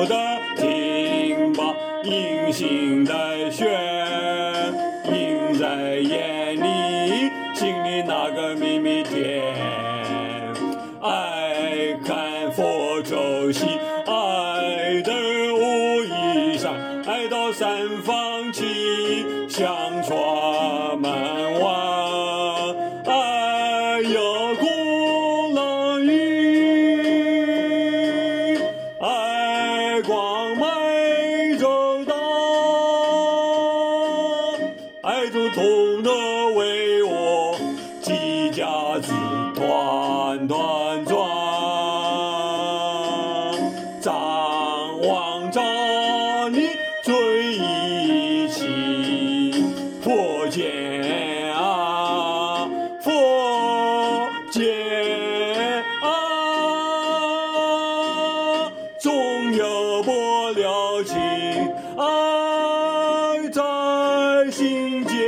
不得听罢隐形的雪，映在眼里，心里那个秘密点。爱看佛咒戏，爱的武夷山，爱到三方起，相传满网，爱有鼓浪屿，爱光美洲岛，爱主同乐为我几家子团团转，张望着你追忆起佛见啊，佛见啊，总有不了情，爱在心间。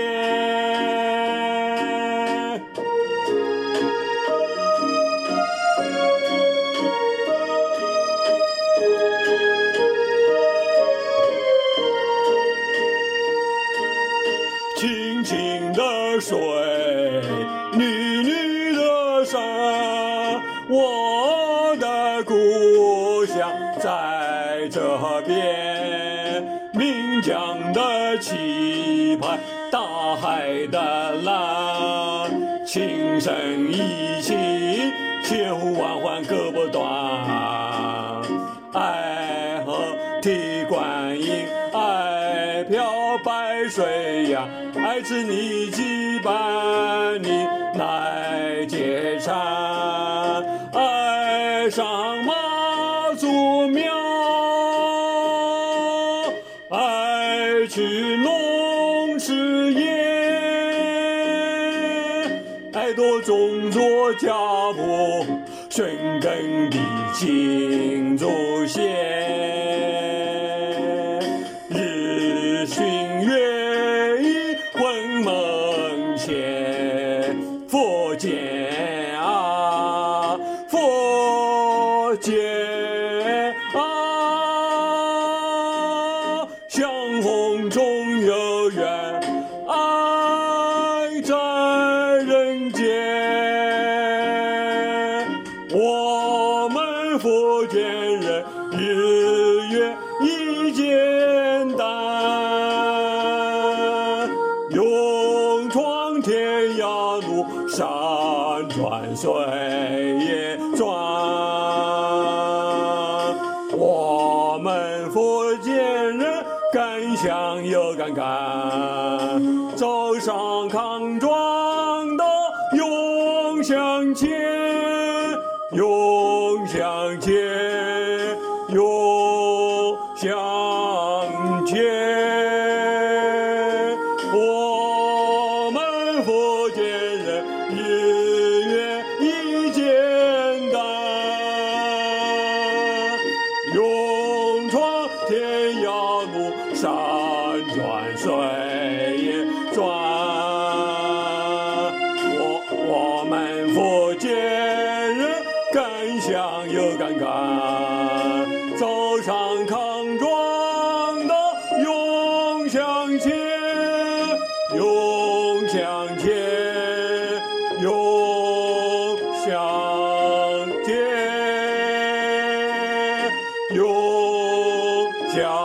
清清的水，绿绿的山，我的故乡在这边。岷江的期盼，大海的蓝，情深意切，千呼万唤割不断。爱河提观音，爱漂白水呀，爱吃你羁绊你来结缠，爱上妈祖庙，爱去龙池宴，爱多种作家谱，深耕的青竹县，日寻月已魂梦牵，佛见啊，佛见啊，相逢终有缘，爱在人间。我们福建人日月一简单，勇闯天涯路，山川水也转。我们福建人敢想又敢干，走上康庄的永向前，永向前，永向前。我们福建人日月一简单，勇闯天涯路，山川水也转。我们福建人敢想又敢干，走上康庄的永向前，永向前，永向前，永向